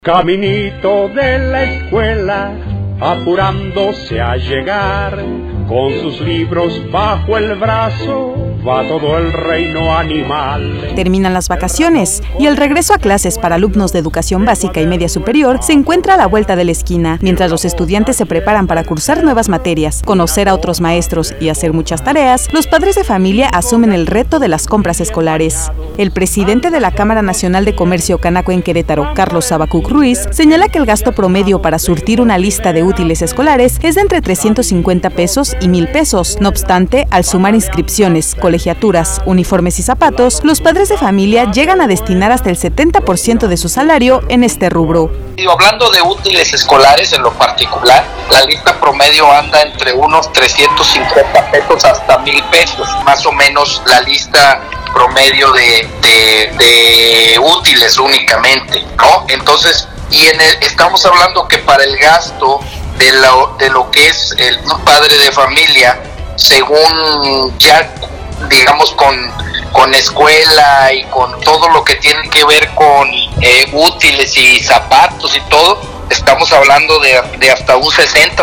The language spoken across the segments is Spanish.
Caminito de la escuela, apurándose a llegar, con sus libros bajo el brazo, va todo el reino animal. Terminan las vacaciones y el regreso a clases para alumnos de educación básica y media superior se encuentra a la vuelta de la esquina, mientras los estudiantes se preparan para cursar nuevas materias, conocer a otros maestros y hacer muchas tareas. Los padres de familia asumen el reto de las compras escolares. El presidente de la Cámara Nacional de Comercio Canaco en Querétaro, Carlos Sabacuc Ruiz, señala que el gasto promedio para surtir una lista de útiles escolares es de entre 350 pesos y 1,000 pesos. No obstante, al sumar inscripciones, colegiaturas, uniformes y zapatos, los padres de familia llegan a destinar hasta el 70% de su salario en este rubro. Hablando de útiles escolares en lo particular, la lista promedio anda entre unos 350 pesos hasta 1,000 pesos, más o menos la lista promedio de útiles únicamente, ¿no? Entonces, estamos hablando que para el gasto de lo que es un padre de familia, según ya digamos con escuela y con todo lo que tiene que ver con útiles y zapatos y todo, estamos hablando de hasta un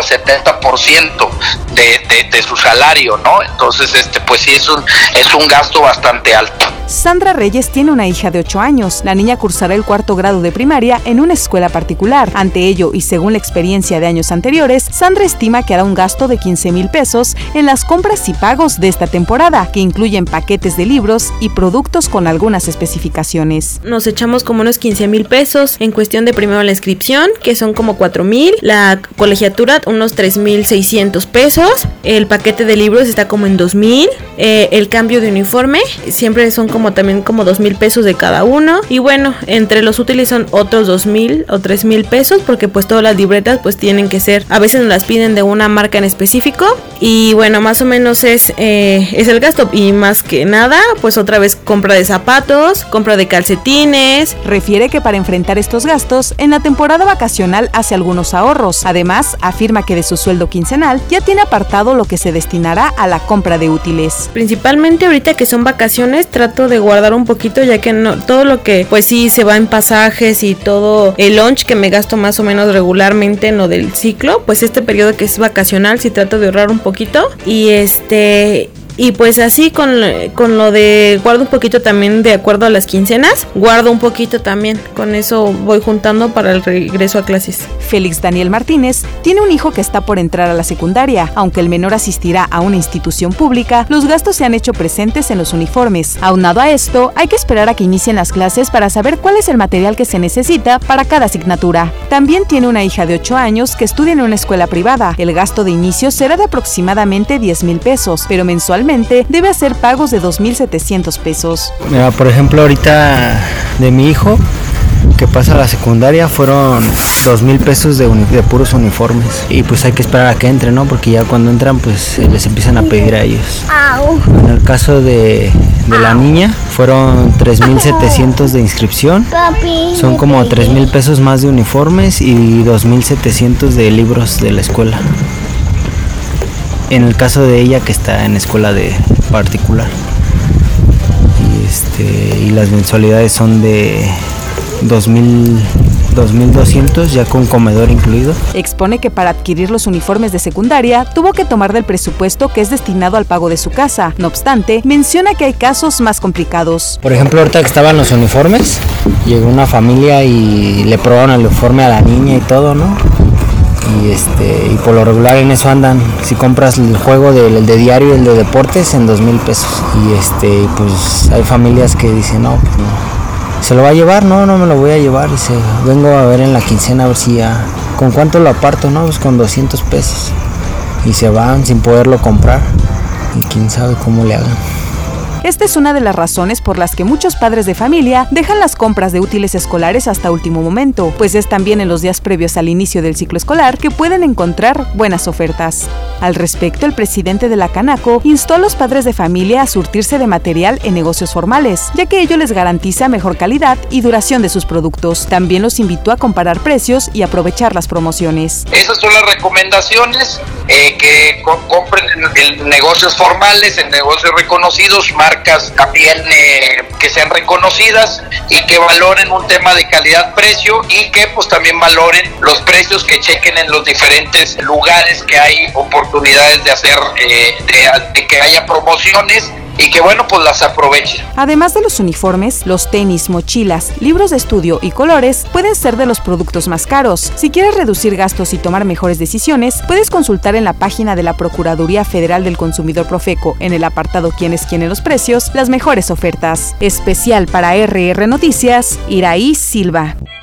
60-70% de su salario, ¿no? Entonces, pues sí es un gasto bastante alto. Sandra Reyes tiene una hija de 8 años. La niña cursará el 4º grado de primaria en una escuela particular. Ante ello, y según la experiencia de años anteriores, Sandra estima que hará un gasto de 15,000 pesos en las compras y pagos de esta temporada, que incluyen paquetes de libros y productos con algunas especificaciones. Nos echamos como unos 15,000 pesos en cuestión de primero la inscripción, que son como 4,000, la colegiatura unos 3,600 pesos, el paquete de libros está como en 2,000, el cambio de uniforme siempre son también como 2,000 pesos de cada uno, y bueno, entre los útiles son otros 2,000 o 3,000 pesos, porque pues todas las libretas pues tienen que ser, a veces nos las piden de una marca en específico, y bueno, más o menos es el gasto, y más que nada pues otra vez compra de zapatos, compra de calcetines. Refiere que para enfrentar estos gastos, en la temporada vacacional hace algunos ahorros. Además, afirma que de su sueldo quincenal ya tiene apartado lo que se destinará a la compra de útiles. Principalmente ahorita que son vacaciones, trato de guardar un poquito, ya que no todo lo que pues sí se va en pasajes y todo el lunch que me gasto más o menos regularmente en lo del ciclo, pues este periodo que es vacacional sí trato de ahorrar un poquito, y pues así con lo de guardo un poquito también de acuerdo a las quincenas, guardo un poquito también, con eso voy juntando para el regreso a clases. Félix Daniel Martínez tiene un hijo que está por entrar a la secundaria. Aunque el menor asistirá a una institución pública, los gastos se han hecho presentes en los uniformes. Aunado a esto, hay que esperar a que inicien las clases para saber cuál es el material que se necesita para cada asignatura. También tiene una hija de 8 años que estudia en una escuela privada. El gasto de inicio será de aproximadamente 10,000 pesos, pero mensualmente debe hacer pagos de 2,700 pesos. Mira, por ejemplo, ahorita de mi hijo que pasa a la secundaria fueron 2,000 pesos de puros uniformes, y pues hay que esperar a que entren, ¿no? Porque ya cuando entran pues les empiezan a pedir a ellos. En el caso de la niña fueron 3,700 de inscripción, son como 3,000 pesos más de uniformes y 2,700 de libros de la escuela. En el caso de ella, que está en escuela de particular, y las mensualidades son de 2,200 ya con comedor incluido. Expone que para adquirir los uniformes de secundaria tuvo que tomar del presupuesto que es destinado al pago de su casa. No obstante, menciona que hay casos más complicados. Por ejemplo, ahorita que estaban los uniformes, llegó una familia y le probaron el uniforme a la niña y todo, ¿no? Y por lo regular en eso andan. Si compras el juego el de diario y el de deportes, en 2,000 pesos. Y pues hay familias que dicen, no, pues no. ¿Se lo va a llevar? No me lo voy a llevar. Dice, vengo a ver en la quincena a ver si ya. ¿Con cuánto lo aparto? No, pues con 200 pesos. Y se van sin poderlo comprar. Y quién sabe cómo le hagan. Esta es una de las razones por las que muchos padres de familia dejan las compras de útiles escolares hasta último momento, pues es también en los días previos al inicio del ciclo escolar que pueden encontrar buenas ofertas. Al respecto, el presidente de la Canaco instó a los padres de familia a surtirse de material en negocios formales, ya que ello les garantiza mejor calidad y duración de sus productos. También los invitó a comparar precios y aprovechar las promociones. Esas son las recomendaciones, que compren en negocios formales, en negocios reconocidos, más marcas también que sean reconocidas y que valoren un tema de calidad-precio y que pues también valoren los precios, que chequen en los diferentes lugares que hay oportunidades de hacer, de que haya promociones y que bueno, pues las aprovechen. Además de los uniformes, los tenis, mochilas, libros de estudio y colores pueden ser de los productos más caros. Si quieres reducir gastos y tomar mejores decisiones, puedes consultar en la página de la Procuraduría Federal del Consumidor Profeco, en el apartado ¿Quiénes quieren los precios?, las mejores ofertas. Especial para RR Noticias, Iraí Silva.